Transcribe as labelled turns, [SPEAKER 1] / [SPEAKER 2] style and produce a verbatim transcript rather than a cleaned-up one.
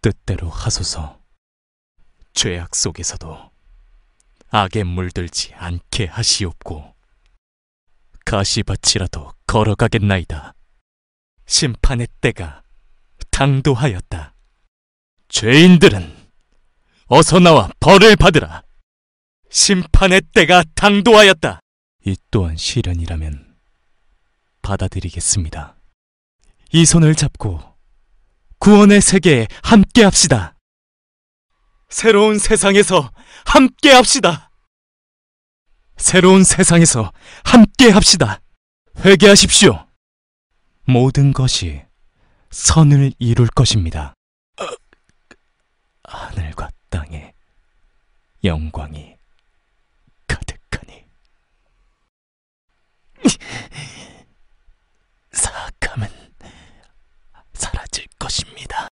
[SPEAKER 1] 뜻대로 하소서. 죄악 속에서도 악에 물들지 않게 하시옵고, 가시밭이라도 걸어가겠나이다. 심판의 때가 당도하였다. 죄인들은 어서 나와 벌을 받으라. 심판의 때가 당도하였다. 이 또한 시련이라면 받아들이겠습니다. 이 손을 잡고 구원의 세계에 함께 합시다. 새로운 세상에서 함께 합시다. 새로운 세상에서 함께 합시다. 회개하십시오. 모든 것이 선을 이룰 것입니다. 하늘과 땅에 영광이